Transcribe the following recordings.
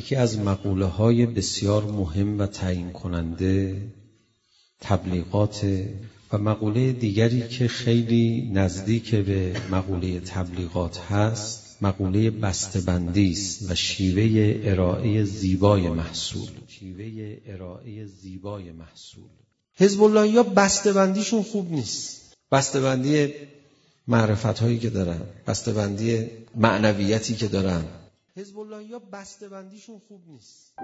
یکی از مقوله‌های بسیار مهم و تعیین کننده تبلیغات و مقوله دیگری که خیلی نزدیک به مقوله تبلیغات هست مقوله بسته‌بندی است و شیوه ارائه زیبای محصول. حزب اللهی‌ها بسته‌بندیشون خوب نیست. بسته‌بندی معرفت‌هایی که دارن، بسته‌بندی معنویتی که دارن. حزب اللهی‌ها بسته‌بندیشون خوب نیست.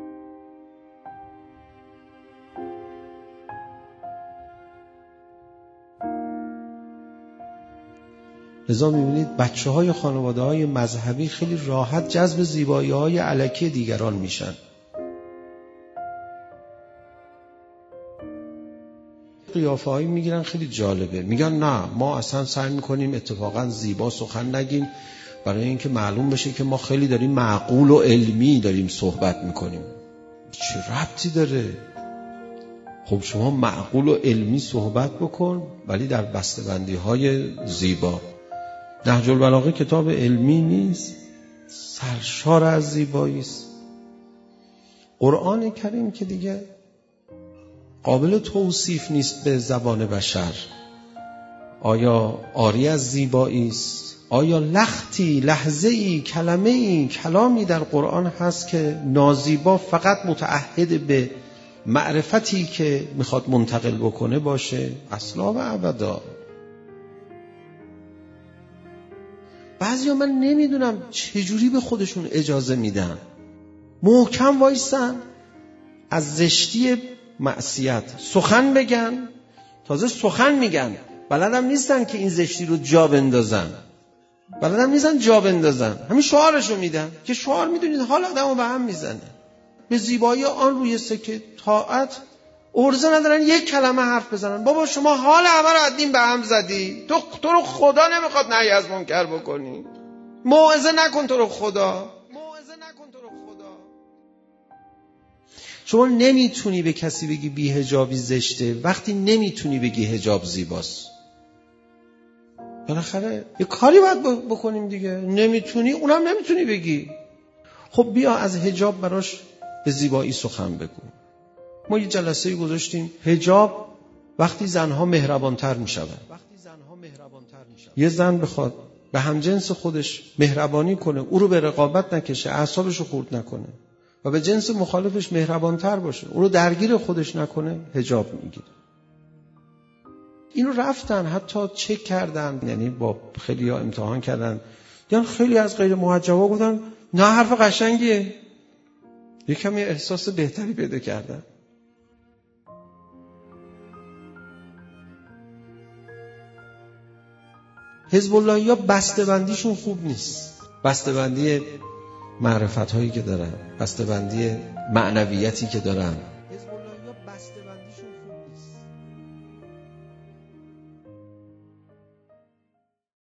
لذا می‌بینید بچه‌های خانواده‌های مذهبی خیلی راحت جذب زیبایی‌های الکی دیگران میشن. قیافه‌هایی میگیرن خیلی جالبه. میگن نه ما اصلا سعی می‌کنیم اتفاقا زیبا سخن نگیم برای اینکه معلوم بشه که ما خیلی داریم معقول و علمی داریم صحبت می‌کنیم. چه ربطی داره؟ خب شما معقول و علمی صحبت بکن ولی در بسته‌بندی‌های زیبا. نهج البلاغه کتاب علمی نیست، سرشار از زیبایی است. قرآن کریم که دیگه قابل توصیف نیست به زبان بشر. آیا عاری از زیبایی است؟ آیا لختی، لحظه‌ای، کلمه‌ای، کلامی در قرآن هست که نازیبا فقط متعهد به معرفتی که میخواد منتقل بکنه باشه؟ اصلا و ابدا. بعضیا من نمیدونم چجوری به خودشون اجازه میدن محکم وایسن از زشتی معصیت سخن بگن. تازه سخن میگن، بلدم نیستن که این زشتی رو جا بندازن، بلدم نیستن جا بندازن، همین شعارشو میدن که شعار میدونید حال آدمو به هم میزنه. به زیبایی آن روی سکه طاعت ارزه ندارن یک کلمه حرف بزنن. بابا شما حال همه رو از دین به هم زدی، تو رو خدا نمیخواد نهی از منکر بکنی، موعظه نکن تو رو خدا. شما نمیتونی به کسی بگی بی حجابی زشته وقتی نمیتونی بگی حجاب زیباست. بالاخره یه کاری باید بکنیم دیگه. نمیتونی، اونم نمیتونی بگی. خب بیا از حجاب براش به زیبایی سخن بگو. ما یه جلسه‌ای گذاشتیم حجاب وقتی زنها مهربانتر میشون. یه زن بخواد به همجنس خودش مهربانی کنه، او رو به رقابت نکشه، اعصابش رو خورد نکنه و به جنس مخالفش مهربانتر باشه، او رو درگیر خودش نکنه، حجاب میگیره. اینو رفتن حتی چک کردن، یعنی با خیلی ها امتحان کردن، یعنی خیلی از غیر محجبا گفتن نه حرف قشنگیه، یه کمی احساس بهتری پیدا کردن. حزب اللهی‌ها بسته‌بندیشون خوب نیست. بسته‌بندی معرفت‌هایی که دارن، بسته‌بندی معنویتی که دارن.